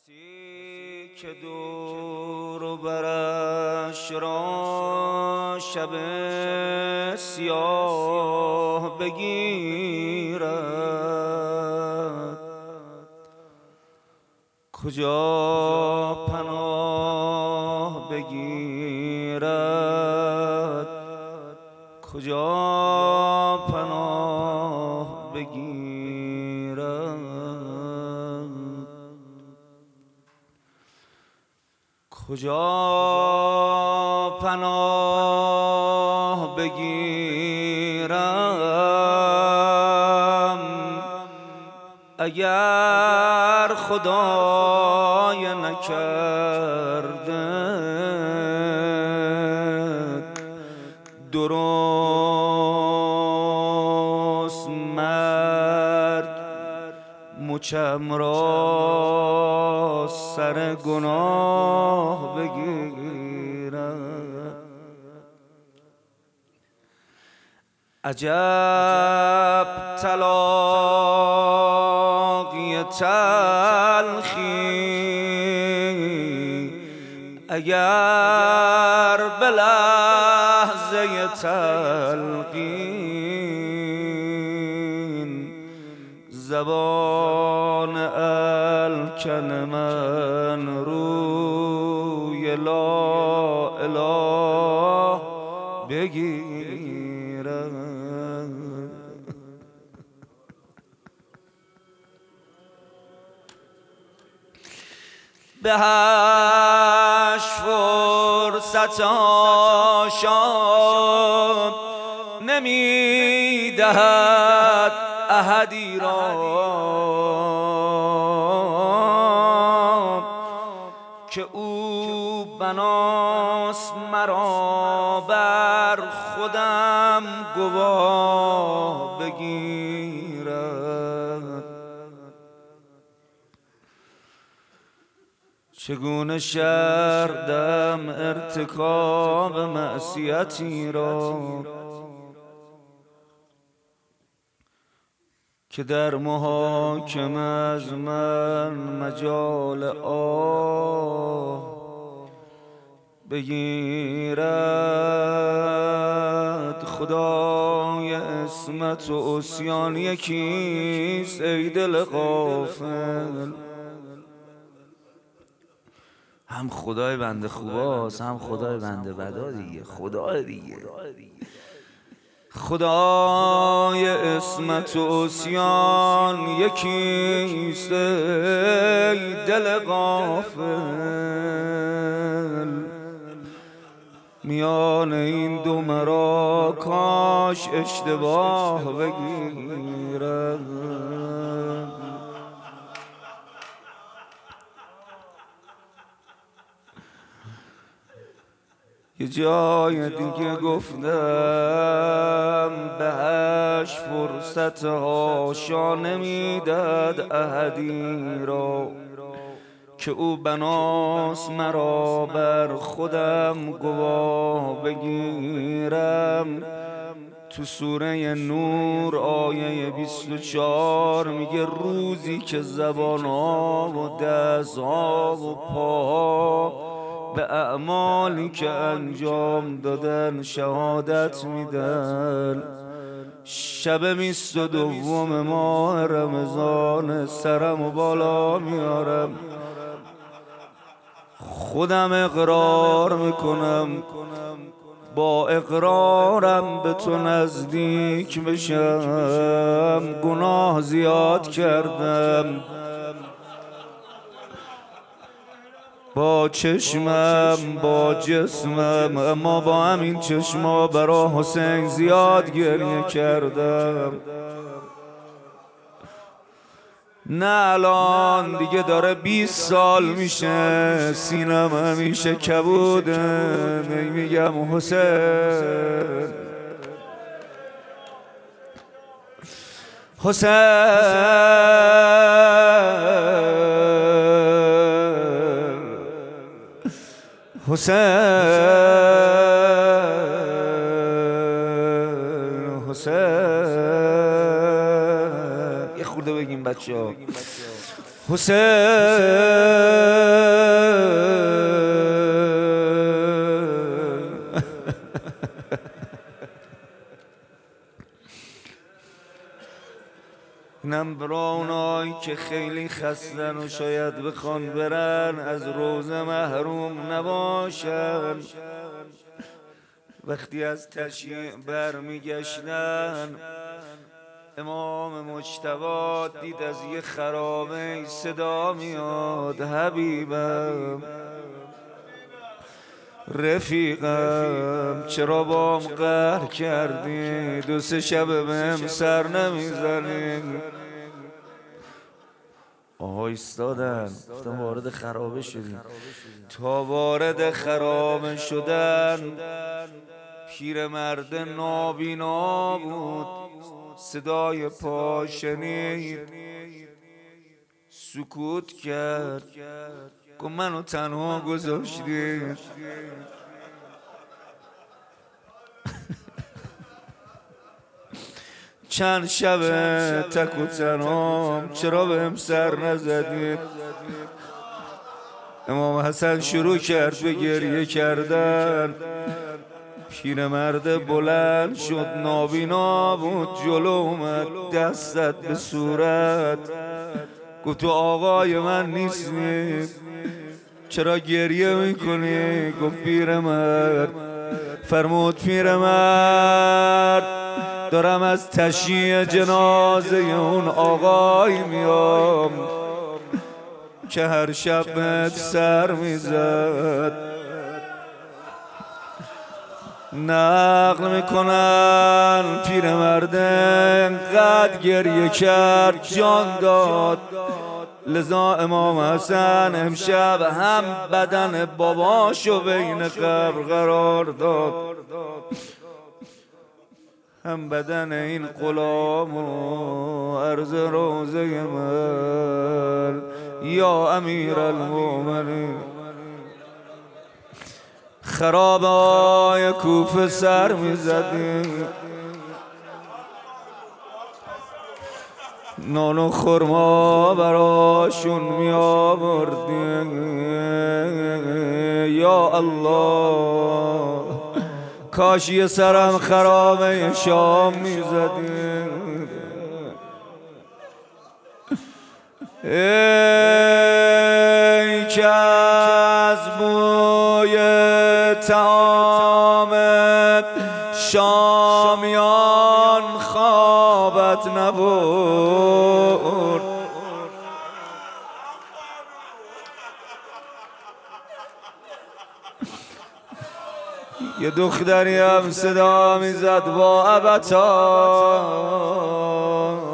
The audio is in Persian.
کسی که دور و برش را شب سیاه بگیرد، کجا پناه بگیرد، کجا پناه بگیرد، کجا پناه بگیرم اگر خدای نکرده درست مرگ مچم را سر گناه بگیرد. عجب تلاقی تلخی اگر به لحظه تلقین زبان الکن من روی لا اله بگیرد. بهش فرصت آشام نمیدهد احدی را که او بناست مرا بر خودم گواه بگیرد. چگونه شردم ارتکاب معصیتی را که در محاکمه از من مجال آه بگیرد. خدای عصمت و عصیان یکیست ای دل غافل. هم خدای بنده خوباست هم خدای بنده بدا دیگه. خدای دیگه خدای عصمت و عصیان یکیست ای دل غافل. میان این دو مرا کاش اشتباه بگیرد. یه جای دیگه گفتم بهش فرصت هاشا نمیداد احدی را که او بناست مرا بر خودم گواه بگیرم. تو سوره نور آیه 24 میگه روزی که زبان‌ها و دست‌ها و پاها به اعمالی که انجام دادن شهادت میدن. شب 22 ماه رمضان سرم و بالا میارم، خودم اقرار میکنم با اقرارم به تو نزدیک بشم. گناه زیاد کردم، با چشمم با جسمم، اما با همین چشما برا حسین زیاد گریه کردم. نه الان دیگه داره 20 سال میشه سینم همیشه کبوده. میگم حسین حسین یه خورده بگیم بچه ها. حسین برای اونایی که خیلی خستن و شاید بخوان برن از روزه محروم نباشن. وقتی از تشییع برمیگشتن امام مجتبی دید از یه خرابه صدا میاد: حبیبم، رفیقم، چرا بام قهر کردی؟ 2-3 شب بهم سر نمیزنی؟ آها ایستادن، گفتم وارد خرابه شدیم. تا وارد خرابه شدن پیرمرد نابینا بود، صدای پا شنید، سکوت کرد، گفت منو تنها گذاشتی. چند شبه تک و تنهام، چرا بهم سر نزدید؟ امام حسن شروع کرد به گریه کردن. پیرمرد بلند شد، نابینا بود، جلو اومد، دست زد به صورت، گفت تو آقای من نیستی؟ چرا گریه میکنی؟ گفت پیرمرد. فرمود پیرمرد دارم از تشییع جنازه اون آقای میام که هر شب بهت سر میزد. نقل میکنن پیرمرد انقدر گریه کرد جان داد، لذا امام حسن امشب هم بدن باباشو بین قبر قرار داد، هم بدن این غلام و عرض روزه من یا امیر المؤمنین. خرابه‌های کوفه سر میزدیم، نان و خرما براشون می آوردیم. یا الله، کاش یه سرم خرابه شام می زدیم. ای که از بوی طعامت شامیان خوابت نبرد. یه دختری هم صدا میزد با ابتا،